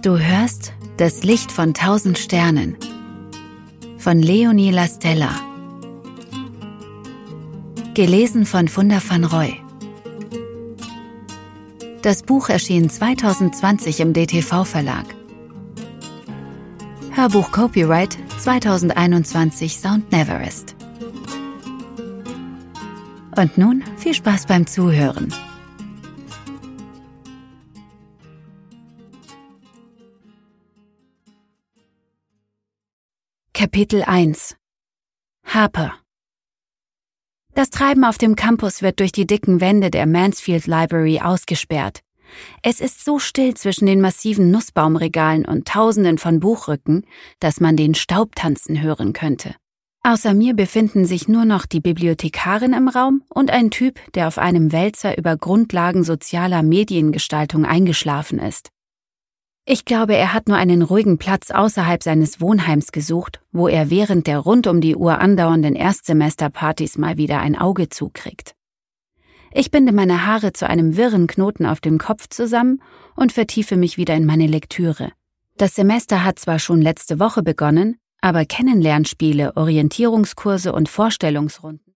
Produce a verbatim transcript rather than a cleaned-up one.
Du hörst Das Licht von tausend Sternen von Leonie Lastella. Gelesen von Funda van Roy. Das Buch erschien zwanzig zwanzig im D T V-Verlag. Hörbuch Copyright zwanzig einundzwanzig Sound Neverest. Und nun viel Spaß beim Zuhören. Kapitel eins. Harper. Das Treiben auf dem Campus wird durch die dicken Wände der Mansfield Library ausgesperrt. Es ist so still zwischen den massiven Nussbaumregalen und Tausenden von Buchrücken, dass man den Staub tanzen hören könnte. Außer mir befinden sich nur noch die Bibliothekarin im Raum und ein Typ, der auf einem Wälzer über Grundlagen sozialer Mediengestaltung eingeschlafen ist. Ich glaube, er hat nur einen ruhigen Platz außerhalb seines Wohnheims gesucht, wo er während der rund um die Uhr andauernden Erstsemesterpartys mal wieder ein Auge zukriegt. Ich binde meine Haare zu einem wirren Knoten auf dem Kopf zusammen und vertiefe mich wieder in meine Lektüre. Das Semester hat zwar schon letzte Woche begonnen, aber Kennenlernspiele, Orientierungskurse und Vorstellungsrunden